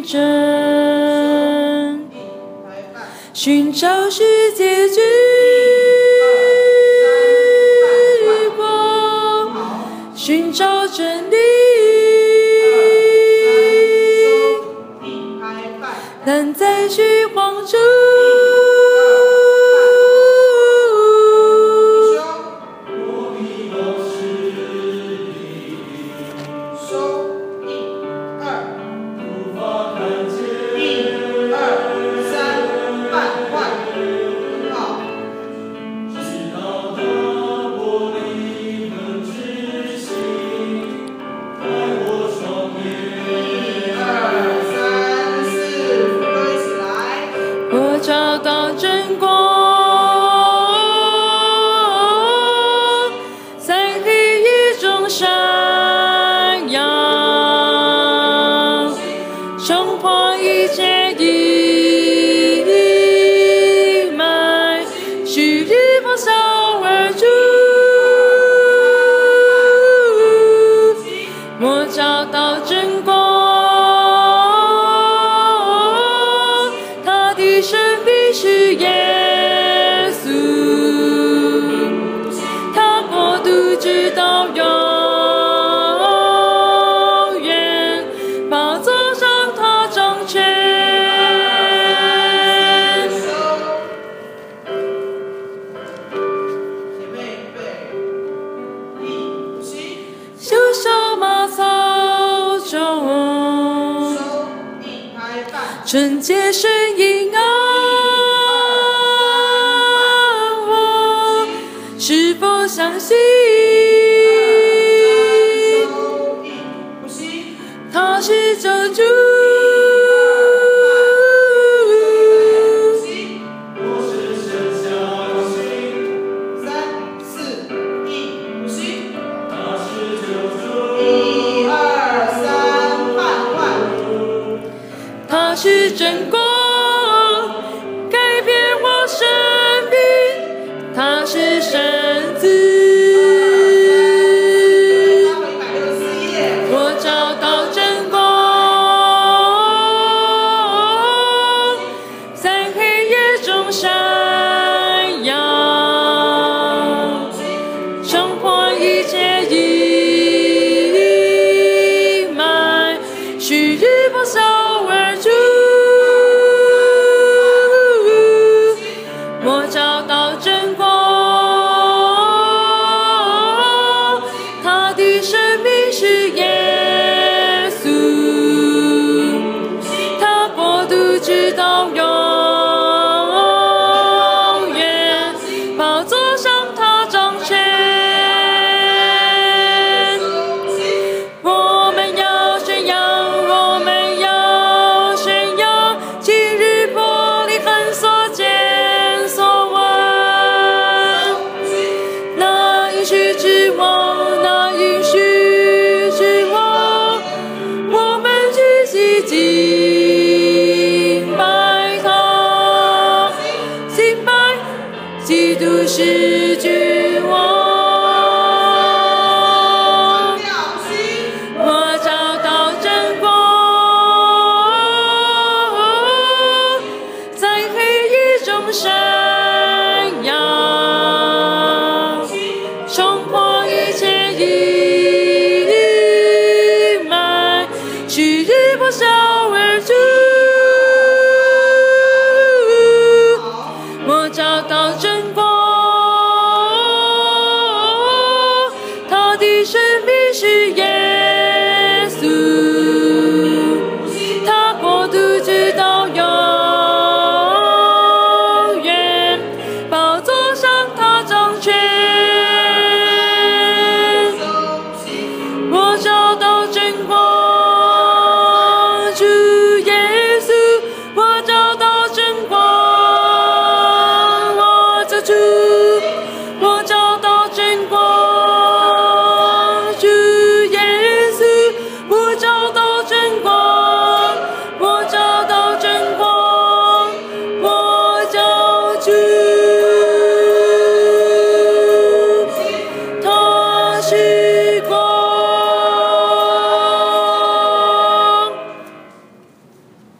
真，寻找世界之光，寻找真理，难在虚晃中。我找到真光，在黑夜中闪耀，冲破一切阴霾，旭日破晓而出。我找到真光。生命是耶稣，他国度直到永远，宝座上他掌权。修上马槽中，纯洁声音啊！是否相信他是救主？他是真光，改变我生命。他是神子，我找到真光，在黑夜中闪耀，冲破一切阴霾，旭日破晓而出。我找到真光，他的生命是耶稣，他国度直到永远，宝座上他掌权。我们要宣扬，我们要宣扬，今日破例很所见。指望那应许之王，我们举起敬拜他，敬拜基督是君。